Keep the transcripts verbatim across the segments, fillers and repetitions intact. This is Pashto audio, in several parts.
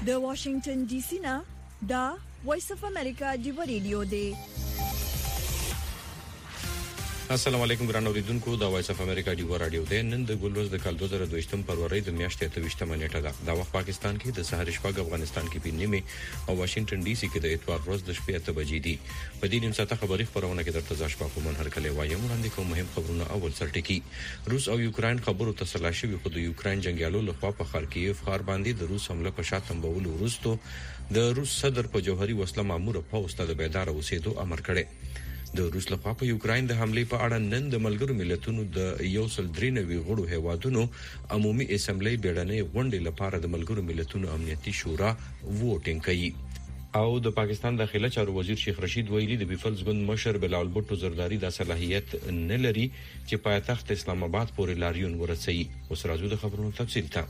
د واشنگټن ډي سي نه دا وایس اف امریکا دی رادیو دی. السلام علیکم ګران اوریدونکو، دا وایس اف امریکا دی رادیو دی. نن د ګلوز د کال دوه زره دوه فروری د میاشتې اتهویشتمه نیټه ده. دا وخت پاکستان کې د سحر شپږ، افغانستان کې په نیمه او واشنگټن ډي سي کې د اتوار ورځ د شپې اته بجې دي. په دې نیم ساعته خبري خبرونه کې درته ځا شپه کوم هر کله وایم وړاندې کوم مهم خبرونه. اول سرټکی روس او یوکرين خبرو تسلا شوی، خو د یوکرين جنگیالو لخوا په خارکیف ښار باندې د روس حمله په شاتم بول ورستو د روس صدر په جوهري وسله مامور پوسټ د بیدار اوسېدو امر کړی. د روس لخوا په یوکرين د حمله په اړه نن د ملګرو ملتونو د یو سل درې نوي غړو هیوادونو عمومي اسمبلی بیړنۍ غونډې لپاره د ملګرو ملتونو امنیتي شورا ووټینګ کوي. او د پاکستان داخله چارو وزیر شیخ رشید ویلي د پیپلز ګوند مشر بلال بوټو زرداری د صلاحیت نه لري چې پایتخت اسلام آباد پورې لاریون ورسوي. اوس راځو د خبرونو تفصیل ته.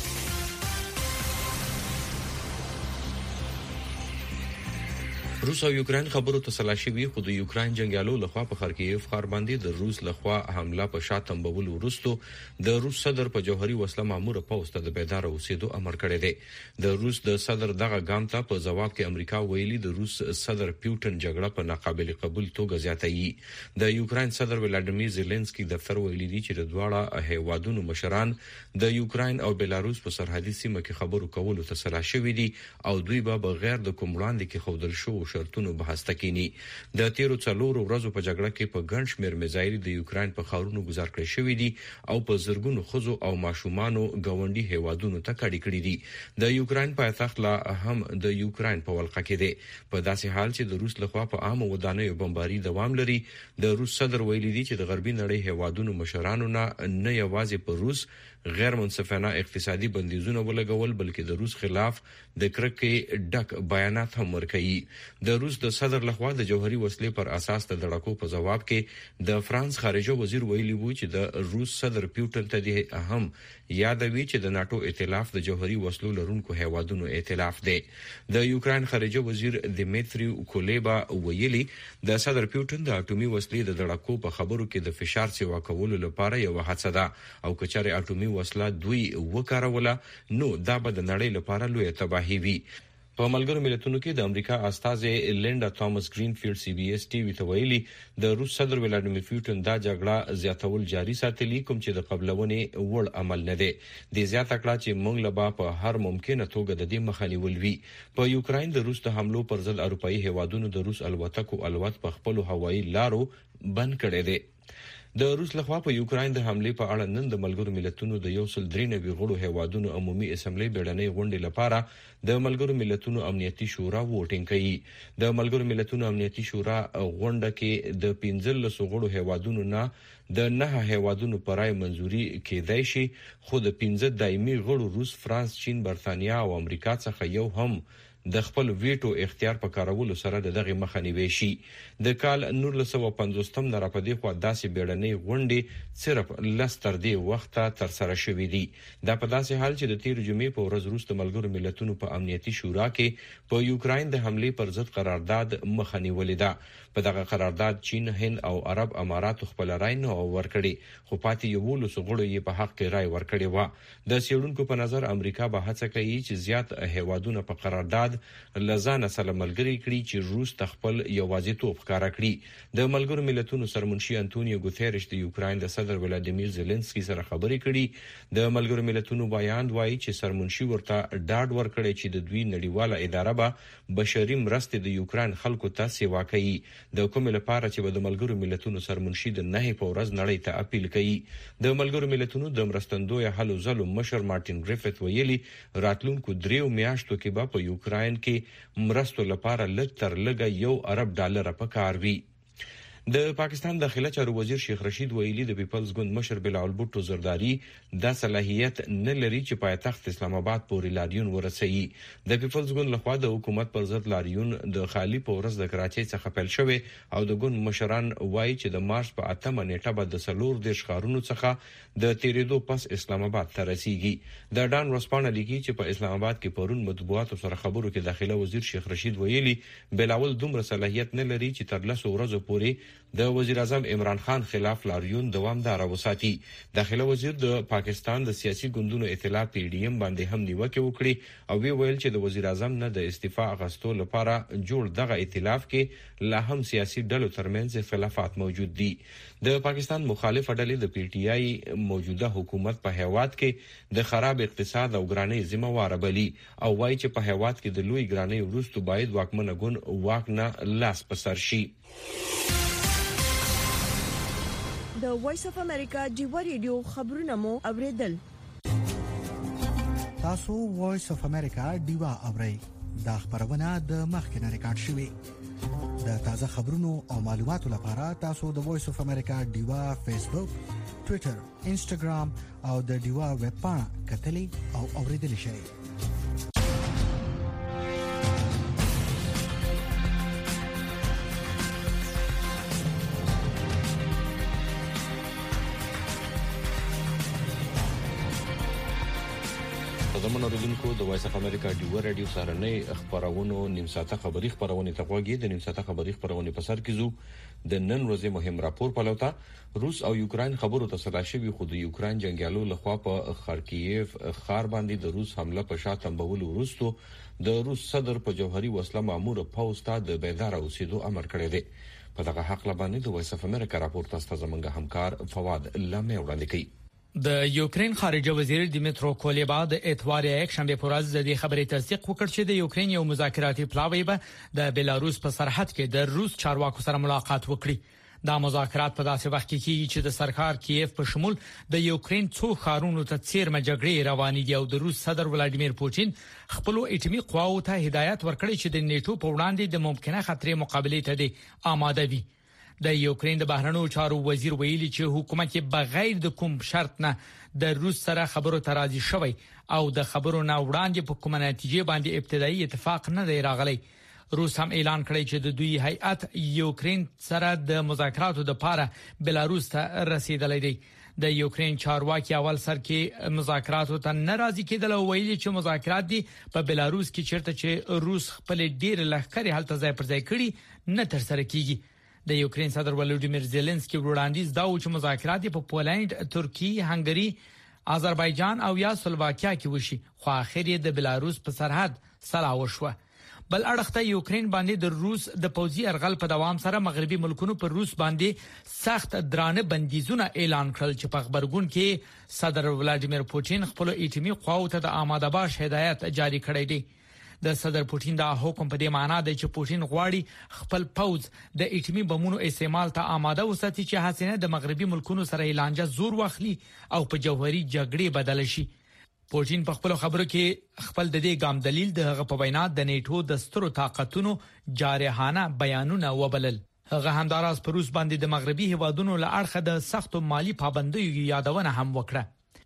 روس او یوکرين خبرو تسلا شوی، خو د یوکرين جنگیالو لخوا په خارکیف ښار باندې د روس لخوا حمله په شاتم بول ورستو د روس صدر په جوهري وسله مامور پوسټ د بیدار اوسېدو امر کړی دی. د روس د صدر دغه ګام ته په جواب کې امریکا ویلي د روس صدر پیوټن جګړه په ناقابل قبول توګه زیاتوي. د یوکرين صدر ولادیمیر زيلنسکي دفتر ویلي دی چې د دواړه هیوادونو مشران د یوکرين او بیلاروس په سرحدي سیمه کې خبرو کولو تسلا شوی دي او دوی به بغیر د کوم وړاندې کې خودل شو شرطونو بحث تکینی. د تیرو څلورو ورځو په جګړه کې په ګڼ شمېر میزایل د یوکرين په خاورونو گزار کړی شوی دي او په زرګونو خزو او ماشومانو گاونډي هیوادونو ته کډی کړی دي. د یوکرين پایتخت لا هم د یوکرين په ولقه کې دی. په داسې حال چې د روس لخوا په عام ودانیو بمباري دوام لري، د روس صدر ویلي دی چې د غربي نړۍ هیوادونو مشرانو نه نه یوازې په روس غیر منصفانه اقتصادي بندیزونه ولګول، بلکې د روس خلاف د کرکې ډک بیانات هم ورکړي. د روس د صدر لخوا د جوهري وسلې پر اساس د دړکو په جواب کې د فرانس خارجه وزیر ویلي وو چې د روس صدر پیوټن ته د اهم یادوي چې د ناتو ائتلاف د جوهري وسلو لرونکو هیوادونو ائتلاف دی. د یوکرين خارجه وزیر دیمیتری کولیبا ویلي د صدر پیوټن د اټومي وسلې د دړکو په خبرو کې د فشار سیوا کولو لپاره یو هڅه ده او کچره اټومي وسله دوی وکاروله نو دا به د نړۍ لپاره لوی تباهي وي. په ملګرو ملتونو کې د امریکا استازي لینډا توماس ګرینفیلډ سی بي اس ټي وی ته ویلي د روس صدر ولادیمیر پیوټن دا جګړه زیاتول جاري ساتلی، کوم چې د قبلونې وړ عمل نه دی. د زیاته کړه چې موږ لبا په هر ممکنه توګه د دې مخه نیول وی. په یوکرين د روس د حملو پر ضد اروپאי هیوادونو د روس الوتکو الوت په خپل هوایي لارو بند کړي دي. د روس لخوا په یوکرين د حمله په اړه نن د ملګرو ملتونو د یو سل درې نوي غړو هیوادونو عمومي اسمبلی بیړنۍ غونډې لپاره د ملګرو ملتونو امنیتي شورا ووټینګ کوي. د ملګرو ملتونو امنیتي شورا غونډه کې د پنځلس غړو هیوادونو نه د نه هیوادونو پرای منځوري کېدای شي، خو د پنځه دایمي غړو روس، فرانس، چین، برتانیا او امریکا څخه یو هم د خپل ویټو اختیار په کارولو سره د دغه مخه نیوي شي. د کال نولس سوه پنځوستم نه راپدې خو داسې بیړنۍ غونډې صرف لس تر دې وخته تر سره شوې دي. دا په داسې حال چې د تیر جمعې په ورځ وروسته ملګرو ملتونو په امنیتي شورا کې په یوکرين د حمله پر ضد قرارداد مخه نیولې ده. په دغه قرارداد چین، هند او عرب اماراتو خپل رائے نه ورکړي، خو پاتې یو لس غړو یې په حق کې رائے ورکړي و. د سیړونکو په نظر امریکا به هڅه کوي چې زیات هیوادونه په قرارداد لزانه سره ملګری کړي چې روس تخپل یوازیتوب ښکارا کړي. د ملګرو ملتونو سرمنشي انټونیو ګوتيرش د یوکرين د صدر ولادیمیر زيلنسکي سره خبرې کړي. د ملګرو ملتونو بیان وایي چې سرمنشي ورته ډاډ ورکړي چې د دوی نړیواله اداره به بشري مرستې د یوکرين خلکو ته سیوا کوي، د کوم لپاره چې د ملګرو ملتونو سرمنشي د نه په ورځ نړۍ ته اپیل کوي. د ملګرو ملتونو د مرستندوی حل زلو مشر مارټین ګریفث ویلي راتلونکو دریو میاشتو کې به په یوکرين کې مرستو لپاره لږ تر لږه یو ارب ډالر په کار وي. د پاکستان داخله چارو وزیر شیخ رشید ویلي د پیپلز ګوند مشر بلال بوټو زرداری د صلاحیت نه لري چې پایتخت اسلام آباد پورې لاریون ورسوي. د پیپلز ګوند لخوا د حکومت پر ضد لاریون د خالی په ورځ د کراچۍ څخه پیل شوی او د ګوند مشران وایي چې د مارچ په اتمه نیټه به د څلور دیرش ښارونو څخه د تیریدو پس اسلام آباد ته رسیږي. د ډان ورسپانه لیکي چې په اسلام آباد کې پرون مطبوعاتو سره خبرو کې داخله وزیر شیخ رشید ویلي بلاول دومره صلاحیت نه لري چې تر لسو ورځو پورې د وزیر اعظم عمران خان خلاف لاریون دوامدار وساتي. داخله وزیر د پاکستان د سیاسي ګوندونو ائتلاف پی ډی ایم باندې هم نیوکه وکړي او وی ویل چې د وزیر اعظم نه د استعفا غوښتلو لپاره جوړ دغه ائتلاف کې لا هم سیاسي ډلو ترمنځ اختلافات موجود دي. د پاکستان مخالف ډلې د پی ټی آی موجوده حکومت په هیواد کې د خراب اقتصاد او ګرانۍ ذمہ وار بلی او وایي چې په هیواد کې د لوی ګرانۍ وروسته باید واکمنه ګوند واک نه لاس په سر شي. د وایس اف امریکا ډیو ریډیو خبرونه مو اوریدل. تاسو وایس اف امریکا ډیوا اورئ. دا خبرونه د مخکنه ریکارډ شوې. د تازه خبرونو او معلوماتو لپاره تاسو د وایس اف امریکا ډیوا فیسبوک، ټوئیټر، انسټاګرام او د ډیوا ویب پاڼه کتلې او اوریدل شئ. زموږ اوریدونکو د وایس اف امریکا ډیو رادیو سره نه خبرونه نیم ساعته خبري خبرونه ته غوږی د نیم ساعته خبري خبرونه په سر کې زو د نن ورځې مهم راپور پلوتا. روس او یوکرين خبرو ته صدا شوی خو د یوکرين جنگیالو لخوا په خارکیف خار باندې د روس حمله په شاته تنبول ورستو د روس صدر په جوهري وسله مامور پوسټا د بیدار اوسېدو امر کړی دی. په دغه حق لبانې د وایس اف امریکا راپور تاسو زمونږ همکار فواد لمه وړاندې کوي. د یوکرين خارجه وزیر دیمیترو کولیبا د اتوار یک شنبه پر ورځ د خبرې تصدیق وکړ چې د یوکرين یو مذاکراتي پلاوی به د بیلاروس په سرحد کې د روس چارواکو سره ملاقات وکړي. دا مذاکرات په داسې وخت کې کیږي چې د سرکار کیف په شمول د یوکرين څو خارونو ته څیرمه جګړې روانې دي او د روس صدر ولادیمیر پوتین خپل اټومي قواو ته هدایت ورکړي چې د نیټو په وړاندې د ممکنه خطرې مقابله ته دي آماده وي. د یوکرين د بهرنیو چارو وزیر ویلي چې حکومت بغیر د کوم شرط نه د روس سره خبرو ته راضي شوی او د خبرو نه وړاندې په کومه نتیجه باندې ابتدایي اتفاق نه دی راغلی. روس هم اعلان کړی چې د دوی هیئت یوکرين سره د مذاکراتو لپاره بلاروس ته رسیدلی دی. د یوکرين چارواکي اول سر کې مذاکراتو ته ناراضي کېدل او ویلي چې مذاکرات دي په بلاروس کې چیرته چې روس خپل ډیر لښکري حالت ځای پر ځای کړي نه تر سره کیږي. د یوکرين صدر ولادیمیر زيلنسکي وړاندیز دا و چې مذاکرات په پولند، ترکیه، هنګري، آذربایجان او یا سلوواکیا کې وشي خو اخر یې د بلاروس په سرحد سلا وشوه. بل اړخته یوکرين باندې د روس د پوځي ارغل په دوام سره مغربي ملکونو پر روس باندې سخت درانه بندیزونه اعلان کړل چې په خبرګون کې صدر ولادیمیر پوتین خپل ایټمي قواو ته د آماده باش هدایت جاری کړی دی. د صدر پوتین دا حکم په دې معنی دی چې پوتین غواړي خپل پوځ د ایټمي بمونو استعمال ته آماده وساتي چې حسینه د مغربي ملکونو سره اعلانجه زور واخلي او په جوهري جګړې بدل شي. پوتین په خپل خبرو کې خپل د دې ګام دلیل د هغه په وینا د نیټو د سترو طاقتونو جارحانه بیانونه وبلل. هغه همداراز په روس باندې د مغربي هیوادونو له اړخه د سختو مالی پابندیو یادونه هم وکړه.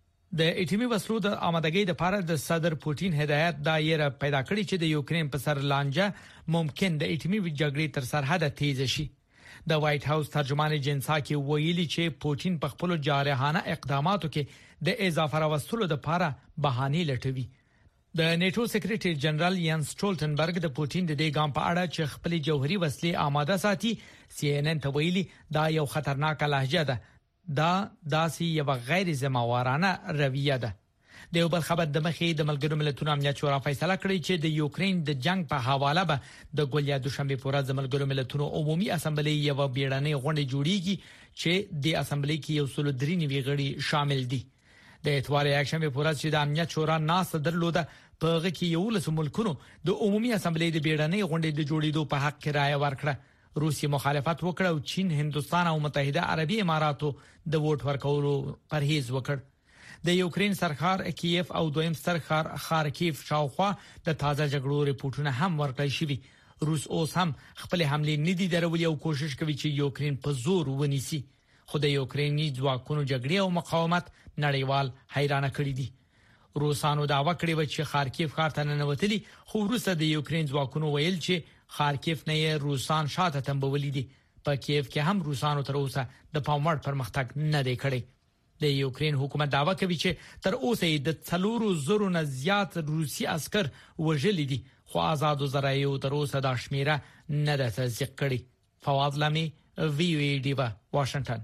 د ایټمي وسلو د آمادګۍ لپاره د صدر پوتین هدایت دایره پیدا کړې چې د یوکرين په سر لانجه ممکن د ایټمي جګړې تر سرحد تیز شي. د وایټ هاوس ترجمان جنساکي ویلي چې پوتین په خپل جارحانه اقداماتو کې د اضافه راوستلو لپاره بهانې لټوي. د نیټو سیکریټری جنرال یانس سټولټنبرګ د پوتین د دې ګام په اړه چې خپل جوهري وسلې آماده ساتي سی ان ان ته ویلي دا یو خطرناک لهجه ده. دا داسي یو غیر ذمہوارانه رویه ده. د یو بل خبر د مخې د ملګرو ملتونو امنیت شورا فیصله کړې چې د یوکرين د جنگ په حواله به د ګولیا دوشنبه پر ورځ د ملګرو ملتونو عمومي اسمبلی یو بیړنۍ غونډه جوړیږي چې د اسمبلی کې یو سل درې نیوي غړي شامل دي. د اتوار یک شنبه پر ورځ چې د امنیت شورا ناس درلوده په هغه کې یو لس ملکونو د عمومي اسمبلی د بیړنۍ غونډې د جوړېدو په حق کې رائے ورکړه. روسیه مخالفت وکړ او چین، هندستان او متحده عربی اماراتو د ووټ ورکولو پرهیز وکړ. د یوکرين سرکار کیف او دویم سرکار خارکیف شاوخوا د تازه جګړو ریپورتونه هم ورکړل شوي. روس اوس هم خپل حمله ندي درولې او کوشش کوي چې یوکرين په زور ونیسي. خو د یوکريني ځواکونو جګړې او مقاومت نړیوال حیرانه کړی دي. روسانو دعوا کړې و چې خارکیف ښار ته ننوتلي خو وروسته د یوکرين ځواکونو ویل چې خارکیف نه روسان شاته تنبولي دي. په کیف کې هم روسانو تر اوسه د پاموړ پرمختګ نه دی کړی. د یوکرين حکومت دعوا کوي چې تر اوسه د څلورو زرو نه زیات روسي عسكر وژل دي خو آزادو ذرایعو تر اوسه د شمیره نه ده تصدیق کړې. فواد لمي وی او ای ډیوا واشنگټن.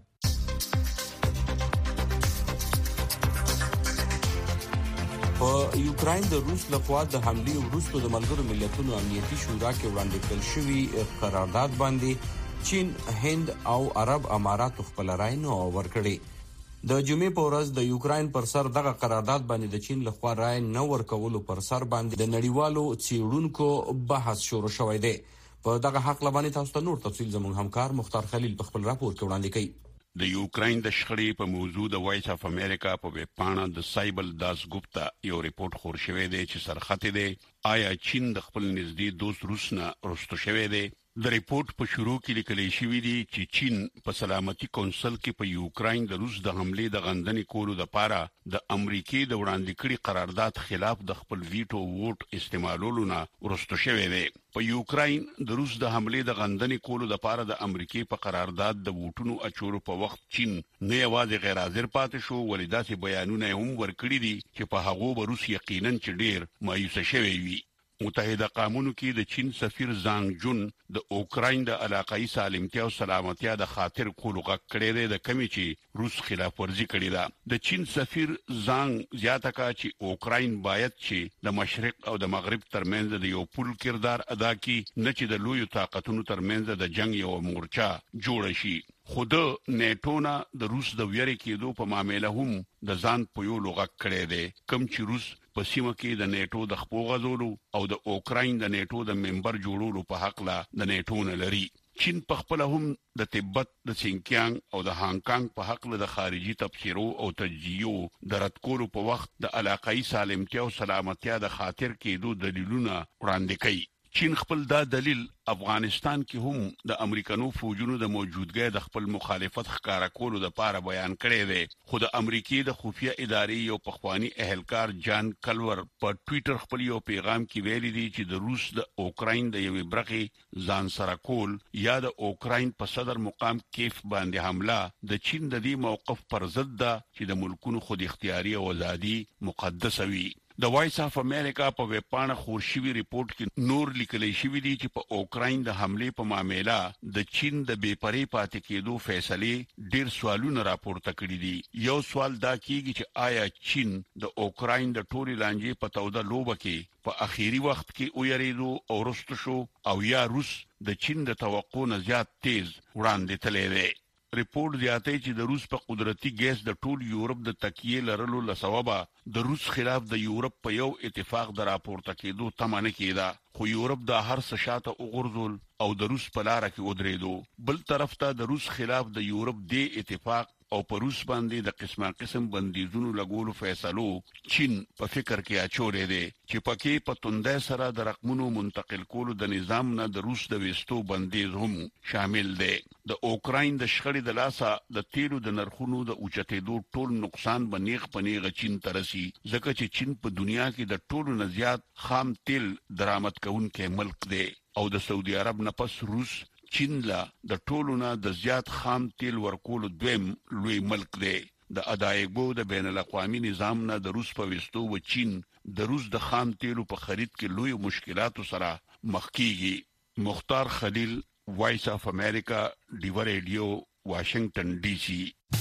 په یوکرين د روس لخوا د حمله وروسته د ملګرو ملتونو امنیتي شورا کې وړاندې کړل شوی قرارداد باندې چین، هند او عرب امارات خپل رائے نو ورکړي. د جمعې په ورځ د یوکرين پر سر دغه قرارداد باندې د چین لخوا رائے نه ورکولو پر سر باندې د نړیوالو څېړونکو بحث شروع شوی دی. په دغه حق لبانې تاسو ته نور تفصیل زموږ همکار مختار خلیل په خپل راپور کې وړاندې کوي. د یوکرين د شخړې په موضوع د وایس اف امریکا په ویب پاڼه د سایبل داس ګوپتا یو ریپورت خور شوی دی چې سرخط دی آیا چین د خپل نږدې دوست روس نه رستو شوی دی. د ریپورت په شروع کې لیکل شوی دی چې چین په سلامتي کونسل کې په یوکرين د روس د حمله د غندنې کولو لپاره د امریکای د وړاندې کړي قرارداد خلاف د خپل ویټو ووټ استعمالولو نه رستو شوی دی. په یوکرين د روس د حمله د غندنې کولو لپاره د امریکای په قرارداد د ووټونو اچولو په وخت چین نه یوازې غیر حاضر پاتې شو ولې داسې بیانونه هم ورکړي دي چې په هغه به روس یقینا چې ډیر مایوس شوی وي. متحده قومونو کې د چین سفیر زانګ جون د اوکراین د علاقائی سالمتیا او سلامتیا د خاطر کولو غږ کړی دی د کمی چې روس خلاف ورزي کړی ده. د چین سفیر زانګ زیاته کړه چې اوکراین باید چې د مشرق او د مغرب ترمنځ د یو پل کردار ادا کړي نه چې د لوی طاقتونو ترمنځ د جنگ یو مورچا جوړ شي. خود نیټو نه د روس د ویری کېدو په معاملې هم د ځان په یو لغه کړی دی کوم چې روس په سیمه کې د نیټو د خپو غزولو او د اوکراین د نیټو د ممبر جوړولو په حق لا د نیټو نه لري. چین په خپل هم د تبت د سینکیانګ او د هانګ کانګ په حق له د خارجي تبصرو او تجزیو د رد کولو په وخت د علاقائی سالمتیا او سلامتیا د خاطر کېدو دلیلونه وړاندې کوي. چین خپل دا دلیل افغانستان کې هم د امریکانو فوجونو د موجودګۍ د خپل مخالفت ښکارا کولو لپاره بیان کړی دی. خو د امریکای د خفیه ادارې یو پخوانی اهلکار جان کلور په ټوئیټر خپل یو پیغام کې ویلي دی چې د روس د اوکراین د یوې برخې ځان سره کول یا د اوکراین په صدر مقام کیف باندې حمله د چین د دې موقف پر ضد ده چې د ملکونو خود اختیاري او ازادي مقدس وي. د وایس اف امریکا په ویب پاڼه خور شوی ریپورت کې نور لیکل شوی دی چې په اوکراین د حمله په معاملې د چین د بے پرې پاتې کېدو فیصله ډیر سوالونه راپورته کړي دي. یو سوال دا کیږي چې آیا چین د اوکراین د ټولي لانجې په توده لوبه کې په اخیری وخت کې ویریدو او رستو شو او یا روس د چین د توقع نه زیات تیز وړاندې تللی دی. ریپورت زیاتوي چې د روس په قدرتي ګیس د ټول یورپ د تکیه لرلو لسببه د روس خلاف د یورپ په یو اتفاق د راپورته کېدو تمه نه کېده خو یورپ د هر څه شاته وګرځول او د روس په لار کې ودرېدو. بل طرف ته د روس خلاف د یورپ د اتفاق او په روس باندې د قسمه قسم بندیزونو لګولو فیصلو چین په فکر کې اچولې دي چې پکې په توندې سره د رقمونو منتقل کولو د نظام نه د روس د وستو بندیز هم شامل دي. د اوکراین د شخړې د لاسه د تیلو د نرخونو د اوچتېدو ټول نقصان بنیغ پنیغ چین ترسي ځکه چې چین په دنیا کې د ټولو نه زیات خام تیل درآمد کوونکی ملک دی او د سعودي عرب نه پس روس چین لا د ټولو نه د زیات خام تیل ورکولو دویم لوی ملک دی. د ادایګو د بین الاقوامي نظام نه د روس په وستو و چین د روس د خام تیلو په خرید کې لوی مشکلاتو سره مخ کیږي. مختار خلیل، وایس اف امریکا، ډیوا ریډیو، واشنگټن ډي سي.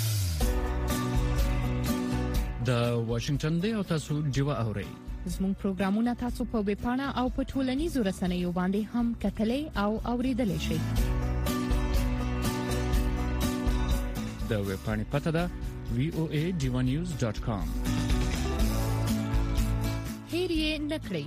د واشنگټن دی او تاسو ډیوا اورئ. زموږ پروګرامونه تاسو په ویب پاڼه او په ټولنیزو رسنیو باندې هم کتلای او اوریدلای شئ. د ویب پاڼې پته ده وی او ای ډیوا نیوز ډاٹ کام. هیر یې نکړئ.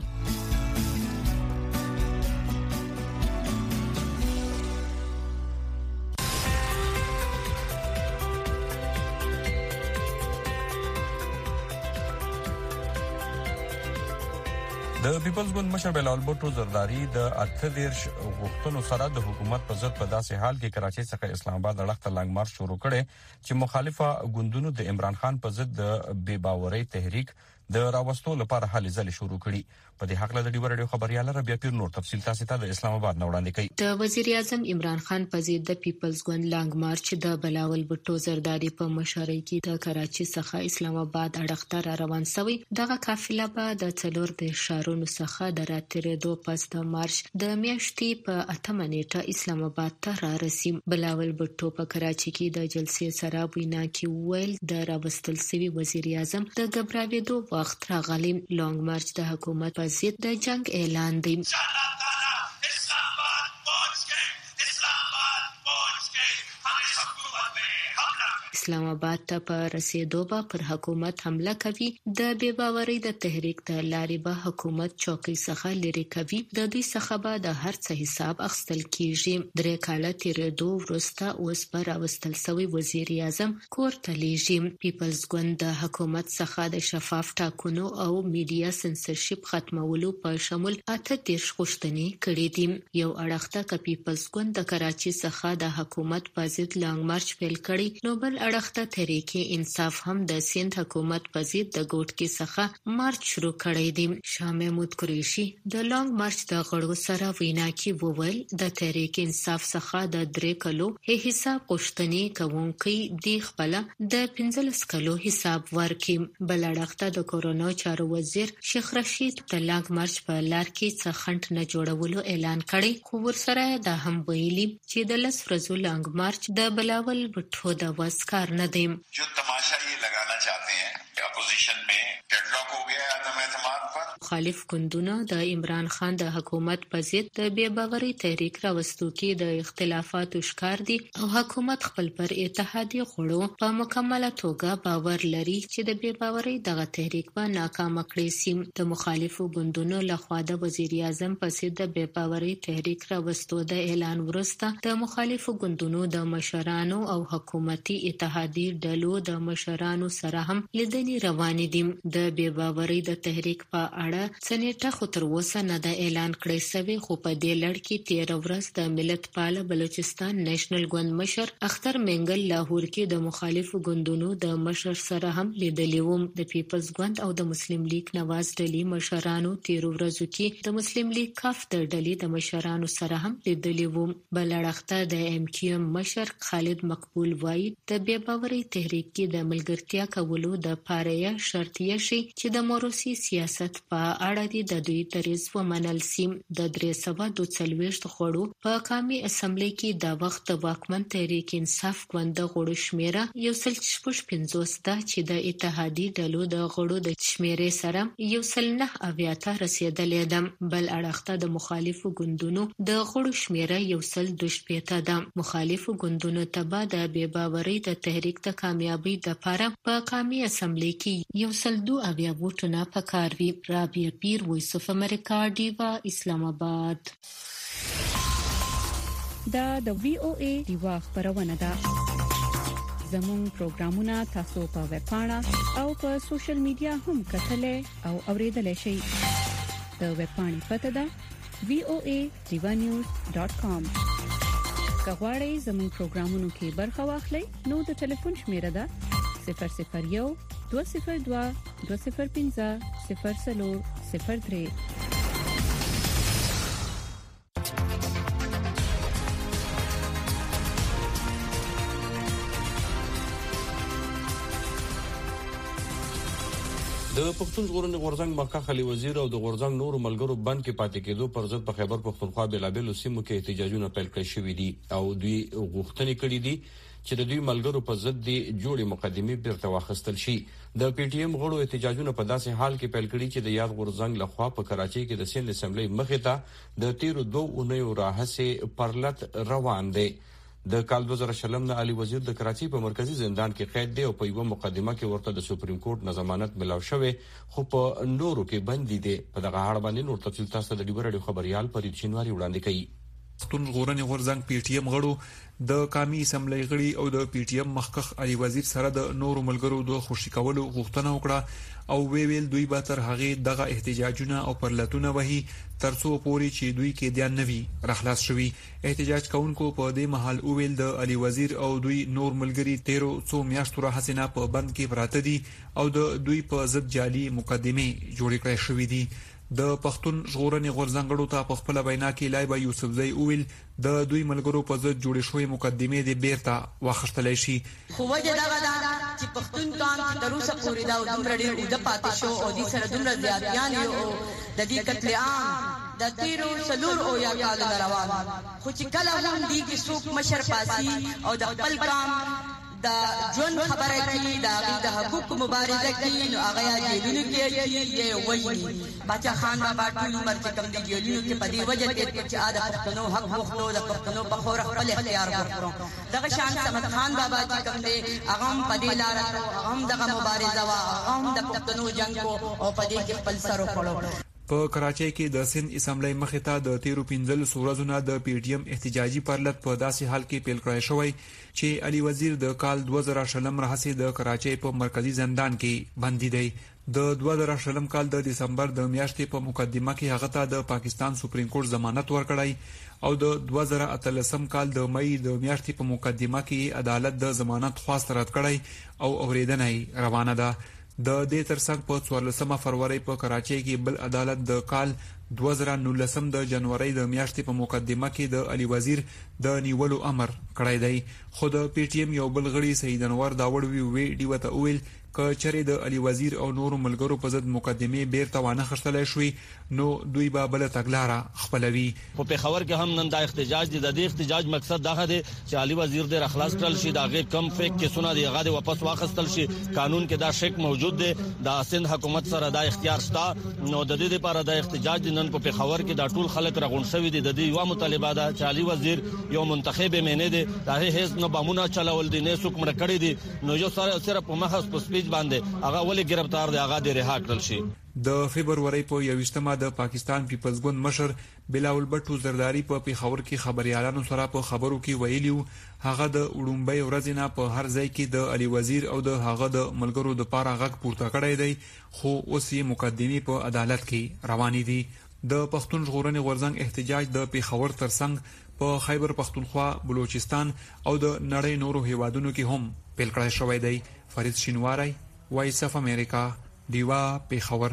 د پیپلز ګوند مشر بلال بوټو زرداری د اته دیرش غوښتنو سره د حکومت په ضد په داسې حال کې کراچۍ څخه اسلام آباد اړخ ته لنګ مارچ شروع کړي چې مخالفه ګوندونو د عمران خان په ضد د بے باورۍ تحریک د راوستو لپاره هلې ځلې شروع کړي. په دې حق له ډیور رادیو خبريال ربيع پیر نور تفصیل تاسو ته د اسلام آباد وړاندې کوي. د وزیر اعظم عمران خان په ضد د پیپلز ګوند لانګ مارچ د بلاول بټو زرداری په مشرۍ کې د کراچي څخه اسلام آباد اړخ ته روان شوی. دغه قافله به د څلور د شهرونو څخه د راتېرېدو پس د مارچ د میاشتې په اتمه نیټه اسلام آباد ته را رسي. بلاول بټو په کراچي کې د جلسې سره وینا کې ویل د راوستل شوی وزیر اعظم د غبراوېدو وخت راغلی. لانګ مارچ د حکومت په ضد د جنگ اعلان دی. اسلام آباد ته په رسیدو به پر حکومت حمله کوي. د بے باورۍ د تحریک د لارې به حکومت چوکۍ څخه لري کوي. د دوی څخه به د هر څه حساب اخیستل کیږي. درې کاله تیریدو وروسته اوس به راوستل شوی وزیر اعظم کور ته لیږي. پیپلز ګوند د حکومت څخه د شفاف ټاکنو او میډیا سنسرشپ ختمولو په شمول اته دیرش غوښتنې کړې دي. یو اړخ ته که پیپلز ګوند د کراچي څخه د حکومت په ضد لانګ مارچ پیل کړي، نو بل اړخ ته تحریک انصاف هم د سند حکومت په ضد د ګوټکي څخه مارچ شروع کړی دی. شاه محمود قریشي د لانګ مارچ د غړو سره وینا کې وویل د تحریک انصاف څخه د درې کلو حساب غوښتنې کوونکي دی خپل د پنځلس کلو حساب ورکړي. بل اړخ ته د کورونا چارو وزیر شیخ رشید د لانګ مارچ په لار کې څه خنډ نه جوړولو اعلان کړی، خو ورسره دا هم ویلي چې د لس ورځو لانګ مارچ د بلاول بټو د وسکار न दें। जो तमाशा ये लगाना चाहते हैं अपोजिशन में डेडलॉक हो गया आदम एतमाद पर। مخالف ګوندونه د عمران خان د حکومت په ضد د بے باورۍ تحریک راوستو کې د اختلافاتو ښکار دي او حکومت خپل پر اتحادیه غړو په مکمله توګه باور لري چې د بے باورۍ دغه تحریک به ناکام کړي سي. د مخالفو ګوندونو لخوا د وزیر اعظم په ضد د بے باورۍ تحریک راوستو د اعلان وروسته د مخالفو ګوندونو د مشرانو او حکومتي اتحادیې ډلو د مشرانو سره هم لیدنې روانې دي. د بے باورۍ د تحریک په اړه سنیټه خو تر اوسه نه د اعلان کړی سوی، خو په دې لړ کې تیر ورځ د ملت پاله بلوچستان نېشنل ګوند مشر اختر منګل لاهور کې د مخالفو ګوندونو د مشر سره هم لیدلی و. د پیپلز ګوند او د مسلم لیگ نواز ډلې مشرانو تیر ورځو کې د مسلم لیگ کاف د ډلې د مشرانو سره هم لیدلی و. بل اړخ ته د ایم کیو ایم مشر خالد مقبول وایي د بے باورۍ تحریک کې د ملګرتیا کولو د پاره شرطیه شي چې د موروثي سیاست په اړه دي د دوی دریځ ومنل سي. د درې سوه دوه څلوېښت غړو په قومي اسمبلی کې د وخت د واکمن تحریک انصاف ګوند د غړو شمیره یو سل شپږ پنځوس ده چې د اتحادي ډلو د غړو د شمیرې سره یو سل نه اویا ته رسیدلې ده. بل اړخ ته د مخالفو ګوندونو د غړو شمیره یو سل دوه شپېته ده. مخالفو ګوندونو ته به د بې باورۍ د تحریک د کامیابی لپاره په قومي اسمبلی کې یو سل دوه اویا ووټونه پکار وي. رابعه پیر، وایس اف امریکا، ډیوا، اسلام آباد. دا د وی او ای ډیوا خبرونه ده. زموږ پروګرامونه تاسو په ویب پاڼه او په سوشل میډیا هم کتلای او اوریدلای شئ. د ویب پاڼې پته ده وی او ای ډیوا نیوز ډاٹ کام. کغواړئ زموږ پروګرامونو کې برخه واخلئ نو د ټلیفون شمیره ده صفر صفر یو دوه صفر دوه دوه صفر پنځه صفر څلور صفر درې. د پښتون ژغورنې غورځنګ مخکښ خلی وزیر او د غورځنګ نورو ملګرو بند کې پاتې کېدو پر ضد په خیبر پښتونخوا بلابلو سیمو کې احتجاجونه پیل کړي شوي دي او دوی غوښتنې کړې دي چې د دوی ملګرو په ضد د جوړې مقدمې بیرته واخیستل شي. د پی ټی ایم غړو احتجاجونه په داسې حال کې پیل کړي چې د یاد غورځنګ لخوا په کراچۍ کې د سند اسمبلی مخې ته د تیرو دوه اونیو راهیسې پرلط روان دی. د کال دوه زره شلم نه علي وزیر د کراچۍ په مرکزی زندان کې قید دی او په یو مقدمه کې ورته د سپریم کورټ نه ضمانت ملاو شوی، خو په نورو کې بندي دی. په دغه اړه باندې نور تفصیل تاسو د ډیور رادیو خبريال فرید شینواری وړاندې کوي. پښتون ژغورنې غورځنګ پی ټی ایم غړو د قومي اسمبلی غړي او د پی ټی ایم مخکخ علي وزیر سره د نورو ملګرو د خوشی کولو غوښتنه وکړه او ویل دوی به تر هغه دغه احتجاجونه او پرلتونه وهي ترڅو پوري چې دوی کې د نوي رخلاص شوي. احتجاج کوونکو په دې محل اویل د علي وزیر او دوی نور ملګري تیرو څو میاشتو راهسینه په بند کې پراته دي او د دوی په ضد جعلي مقدمه جوړې کړې شوې دي. د پښتون ژغورنې غورځنګ غړو ته په خپل وینا کې لایبا یوسفزئی اویل د دوی ملګرو په ضد جوړې شوې مقدمه د بیرته واخښتلای شي. خو وجه دا ده چې پښتون قوم تر اوسه پورې دا دومره ډېر اوږده پاتې شو او د سره دومره زیاتیان یو د دې قتل عام د تیرو سلور او یا کال روان خو چې کله هم دي کې څوک مشر پاسي او د خپل قوم دا جون خبره کی دا د حقوق مبارزه کی نو هغه جیلونو کې یې وایي بچا خان بابا ټول عمر چې کوم دی جیلونو کې په دې وجه کې چې اده پښتنو حق وختو د پښتنو په خور خپل اختیار ورکړو دغه شان سمت خان بابا چې کوم دی هغه په دې لار هغه دغه مبارزه وا هغه د پښتنو جنگ کو او په دې کې خپل سر وکړو. په کراچۍ کې د سند اسمبلی مخې ته د تیرو پنځل سورزونه د پی ټی ایم احتجاجي پرلط په داسې حال کې پیل کړی شوی چې علي وزیر د کال دوه زره شلم راهسي د کراچۍ په مرکزی زندان کې بندي دی. د دوه زره شلم کال د دسمبر د میاشتې په مقدمه کې هغه ته د پاکستان سپریم کورټ ضمانت ورکړی او د دوه زره اتلسم کال د مئی د میاشتې په مقدمه کې عدالت د ضمانت خواست رد کړی او اوریدنه روانه ده. د دې ترڅنګ په څوارلسمه فروری په کراچۍ کې بل عدالت د کال دوه زره نولسم د جنوري د میاشتې په مقدمه کې د علي وزیر د نیولو امر کړی دی. خو د پی ټی ایم یو بل غړي سید انور داوړ وی ډی وته اویل ک چرې د علي وزیر او نورو ملګرو په ضد مقدمه بیرته وانه خښتلای شوې نو دوی به بل تګلاره خپلوي. په پیښور کې هم نن د احتجاج د دې احتجاج مقصد دا دی چې علي وزیر د اخلاص کړل شي دا غیر کم فیک کې سونه دی غاده واپس واخستل شي. قانون کې دا شک موجود دی د سند حکومت سره دا اختیار شته نو د دې لپاره د احتجاج نن په پیښور کې دا ټول خلک راغون شوی دي. د دې یو مطالبه ده چې علي وزیر یو منتخب مینه دي دا هیڅ نه بمونه چلول دي نه څوک مړ کړی دي نو یو سره صرف په مخصوص په سپیچ باندې هغه ولې گرفتار دی هغه د رها کړل شي. د فبرवरी په یوشتمه د پاکستان پیپلز ګوند مشر بلاول بټو زرداری په پیښور کې خبريالانو سره په خبرو کې ویلیو هغه د وډمبۍ ورځ نه په هر ځای کې د علي وزیر او د هغه د ملګرو د پاره غږ پورته کړی دی خو اوس یې مقدمه په عدالت کې روانې دي. د پښتون ژغورنې غورځنګ احتجاج د پیښور ترڅنګ په خیبر پختونخوا بلوچستان او د نړۍ نورو هیوادونو کې هم پیل کړی شوی دی. فرید شینواری وایس اف امریکا دیوا پیښور.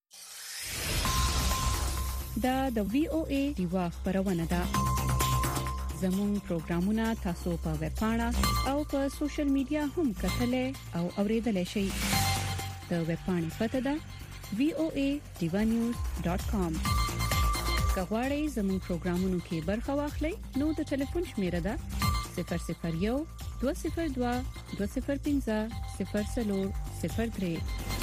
دا د وی او ای دیوا خبرونه ده. زموږ پروگرامونه تاسو په ویب پاڼه او په سوشل میډیا هم کتلای او اوریدلای شئ. د ویب پاڼې پته ده وی او ای دیوا نیوز ډاٹ کام. کغواړئ زموږ پروگرامونو کې برخه واخلئ نو د ټلیفون شمیره ده صفر صفر یو دوه صفر دوه دوه صفر پنځه صفر صفر صفر درې.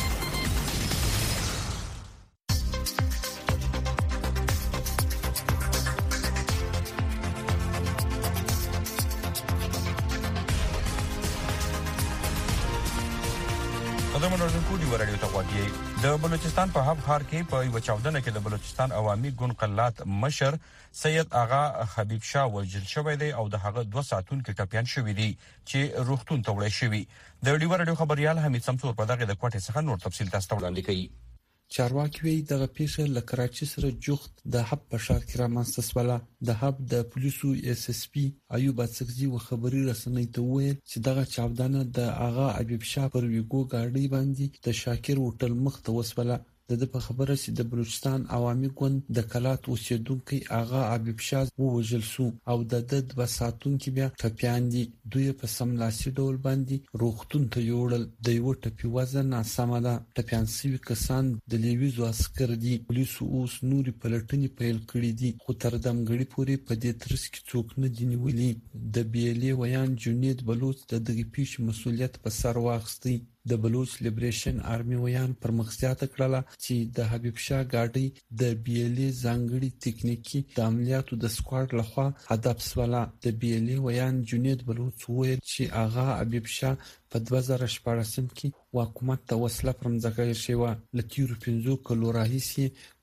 د بلوچستان په هب ښار کې په یو چاودنه کې د بلوچستان عوامي ګوند قلات مشر سید آغا حبیب شاه وژل شوی دی او د هغه دوه ساعتون کې ټپيان شوی دی چې روغتون ته وړي شوی. د ډیو رادیو خبريال حمید سمسور په دغه د کوټې څخه نور تفصیل تاسو ته وړاندې کوي. چارواکي وی دغه پیښه له کراچي سره جوخت د حب په ښار کې رامنځته شوه. د حب د پولیسو اس اس پی ایوب اڅکزي و خبري رسنۍ ته وویل چې دغه چاودنه د آغا حبیب شاه پر ویګو گاډي باندې د شاکر هوټل مخ ته وسوله. د په خبره چې د بلوچستان عوامي ګوند د کلات اوسیدونکو آغا حبیب شاه ووژل شو او د د وساتونکو بیا ټپيان دي. دوی په سملاسي ډول باندې روغتون ته یوړل. د یو ټپي وزن ناسمه ده. ټپيان سوي کسان د لیویزو عسكر دي. پولیسو اوس نوري پلټنې پیل کړې دي خو تر دمګړي پورې په دې ترڅ کې څوک نه دي نیولي. د بیلې ویان جنید بلوچ د دغه پیښې مسولیت په سر واخیستی. د بلوچ لیبریشن آرمي ویان پر مخزیاته کړله چې د حبیب شاه ګاډي د بیلې ځانګړي تکنیکی د عملیاتو د سکواډ لخوا هدف سواله. د بیلې ویان جنید بلوچ وویل چې آغا حبیب شاه په دوه زره شپاړسم کې حکومت ته وسله پر مځکه شوی. لتیرو پنځو کلو راهیسي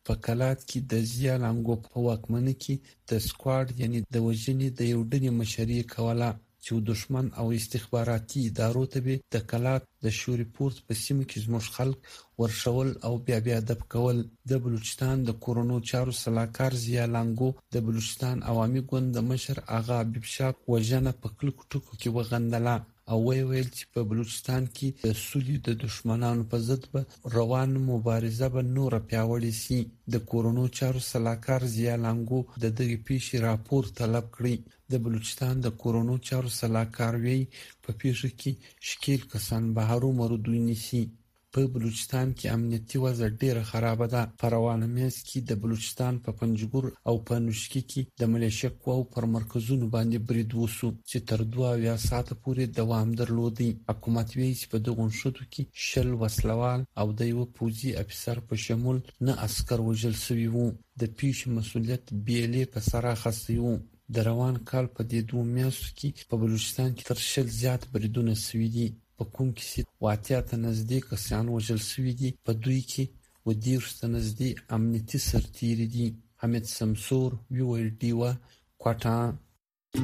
په کلات کې د زیا لانګو په واکمنۍ کې د سکواډ یعنی د وژنې د یو ډلې مشري کوله چې دښمن او استخباراتي ادارو ته به د کلات د شوري پورت په سیمه کې زموږ خلک ورشول او بیا بیا د کول. د بلوچستان د کورونو چارو سلاکار زیا لانګو د بلوچستان عوامي ګوند د مشر آغا حبیب شاه وژنه په کلکو ټکو کې وغندله او ویل چې په بلوچستان کې د سولې د دښمنانو په ضد به روان مبارزه به نور پیاوړې شي. د کورونو چارو سلاکار زیا لانګو د دغه پیښې راپور طلب کړی. د بلوچستان د کورونو چارو سلاکار وی په پیښه کې شکیل کسان بهارو مردوی نشي. په بلوچستان کې امنیتي وضع ډیره خراب ده. په روانه میاشت کې د بلوچستان په پنجګور او په نوشکی کې د ملیشیا قواو پر مرکزونو باندې برید وشو چې تر دوه اویا ساعته پورې دوام درلودی. حکومت ویلي چې په دغو شتو کې شل وسلوال او د یو پوځي افسر په شمول نه عسكر وژل شوي وو. د پیښې مسؤلیت بیلې په سر اخیستی وو. د روان کال په دې دوه میاشتو کې په بلوچستان کې تر شل زیات بریدونه شوي دي. په کوم کې واقعیا ته نږدې کسان وژل شوي دي. په دوی کې و دیرش ته نږدې امنیتي سرتیري دي. حمید سمسور ویل ډیوا کوټا.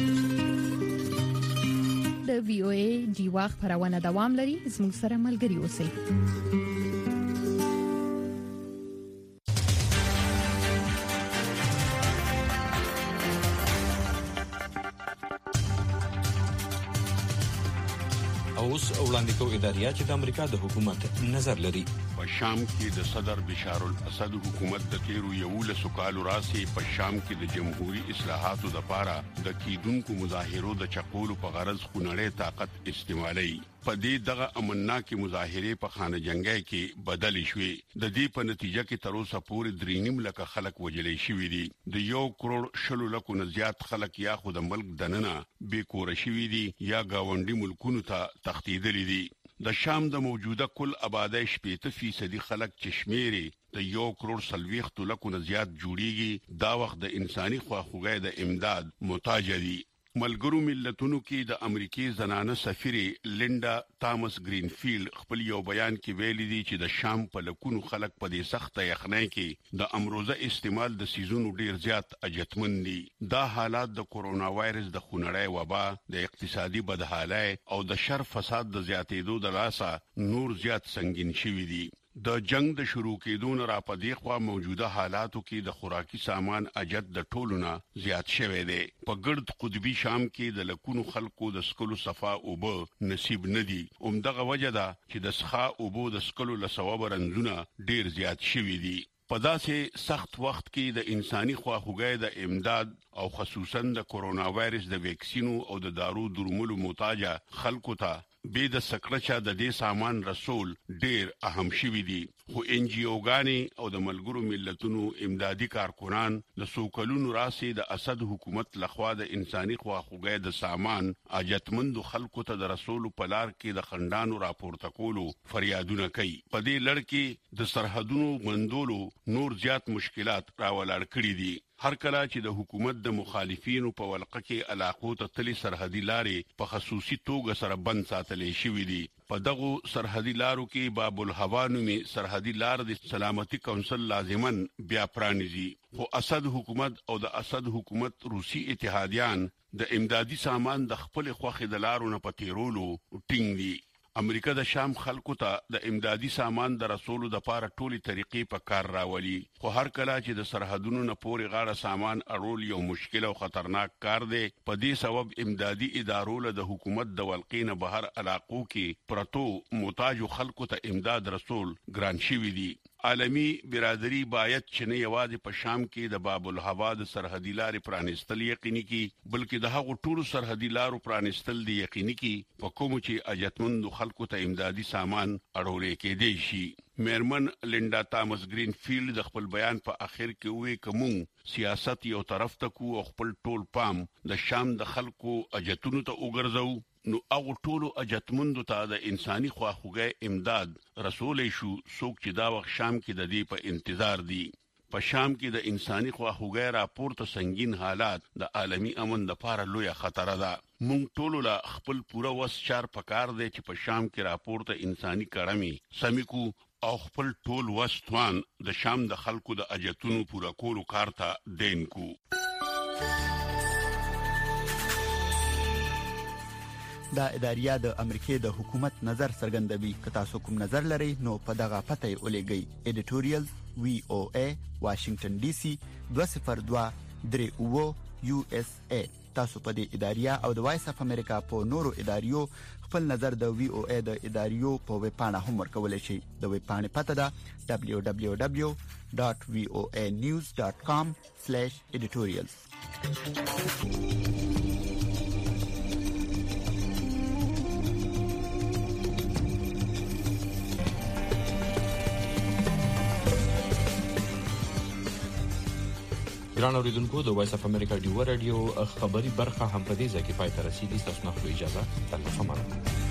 د وی او ای ډیوا خبرونه دوام لري. زموږ سره ملګري اوسئ. اوس وړاندې کوي ادارې چې د امریکا د حکومت نظر لري. په شام کې د صدر بشار الاسد حکومت د تیرو یولسو کالو راسي په شام کې د جمهوریت اصلاحاتو لپاره د کیدونکو مظاهرو د چقولو په غرض خونړې طاقت استعمالي. په دې دغه امنناکي مظاهره په خانه جنگي کې بدل شوې. د دې په نتیجه کې تر اوسه پورې درې نیم لک خلک وجلې شوي دي. د یو کروڑ شلو لکو نه زیات خلک یا خو د ملک دننه بې کور شوي دي یا گاونډي ملکونو ته تښتیدلي دي. د شام د موجوده کل آبادی شپږ فیصدي خلک چشمیري د یو کروڑ سلويخت لکو نه زیات جوړیږي. دا وخت د انساني خواخوږۍ د امداد محتاج دي. ملګرو ملتونو کې د امریکای زنانه سفیر لینډا تامس گرینفیلد خپل یو بیان کې ویلي دي چې د شام په لکونو خلک په دې سخته یخنۍ کې د امروزه استعمال د سیزونو ډیر زیات اجتمن دي. دا حالات د کورونا وایرس د خونړۍ وبا د اقتصادي بدحالۍ او د شر فساد د زیاتېدو د لاسه نور زیات سنگین شوي دي. د جنگ د شروع کېدو نه را پدې خوا موجوده حالاتو کې د خوراکي سامان اجت د ټولونه زیات شوه دی. په ګرد قطبي شام کې د لکونو خلکو د سکلو صفا اوبه نصیب ندي. اومدغه وجه ده چې د سخا اوبو د سکلو لسواب رنځونه ډیر زیات شوي دي. په داسې سخت وخت کې د انساني خواخوږۍ د امداد او خصوصا د کورونا وایرس د ویکسینو او د دارو درملو محتاجه خلکو ته به د سکړچا د دې سامان رسول ډیر اهم شوی دی. خو ان جی اوګانی او د ملګرو ملتونو امدادي کارکونان د سوکلونو راسي د اسد حکومت لخوا د انساني خواخوږۍ د سامان اجتمند خلکو ته د رسول په لار کې د خندانو راپورته کولو فریادونه کوي. په دې لړ کې د سرحدونو غندولو نور زیات مشکلات راولاړ کړي دي. هر کله چې د حکومت د مخالفینو په ولقه کې علاقو ته تلي سرحدي لارې په خصوصي توګه سره بند ساتلې شوې دي. په دغه سرحدي لارو کې باب الهوا نومي سرحدي لار د سلامتي کونسل لازمن بیا پرانیزي. خو اسد حکومت او د اسد حکومت روسي اتحادیان د امدادي سامان د خپل خوخه د لارو نه پتیرولو ټینګ دي. امریکا د شام خلکو ته د امدادي سامان د رسولو د پاره ټولي طریقې په کار راولي. خو هر کله چې د سرحدونو نه پوري غاړه سامان اړول یو مشکل او خطرناک کار دی. په دې سبب امدادي ادارو له د حکومت د ولقین بهر علاقو کې پرتو محتاج خلکو ته امداد رسول ګران شوی دی. عالمی برادری باید چې نه یوازې په شام کې د باب الهوا د سرحدي لارې پرانستل یقیني کړي بلکې د هغو ټولو سرحدي لارو پرانستل دی یقیني کړي په کوم چې اجتمند خلکو ته امدادي سامان اړول کېدی شي. میرمن لینډا تامس گرینفیلد د خپل بیان په اخر کې وی کوم سیاست یو طرف ته کو او خپل ټول پام د شام د خلکو اجتونو ته وګرځو نو هغه ټولو اجتمندو ته د انساني خواخوږۍ امداد رسولې شو څوک چې دا وخت شام کې د دې په انتظار دي. په شام کې د انساني خواخوږۍ راپورته سنگین حالات د عالمی امن لپاره لوی خطر ده. مونږ ټول لا خپل پوره وس چار پکار دی چې په شام کې راپورته انساني کرامي سمیکو او خپل ټول وستوان د شام د خلکو د اجتونو پورا کولو کار ته دین کو. دا اداریه د امریکای د حکومت نظر څرګندوي. که تاسو کوم نظر لرئ نو په دغه پته یې ولېږئ. ایډیټوریال وی او ای واشنگټن ډي سي دوه صفر دوه درې اوه یو اس ای. تاسو په دې اداریه او د وایس اف امریکا په نورو اداریو خپل نظر د وی او ای د اداریو په ویب پاڼه هم ورکولای شئ. د ویب پاڼې پته ده دبليو دبليو دبليو ډاټ وی او ای نیوز ډاټ کام سلیش ایډیټوریالز. ګران اوریدونکو د وایس اف امریکا ډیو رادیو خبری برخه هم په دې ځای کې پای ته رسیدي. تاسو نه خو اجازه تل سماره.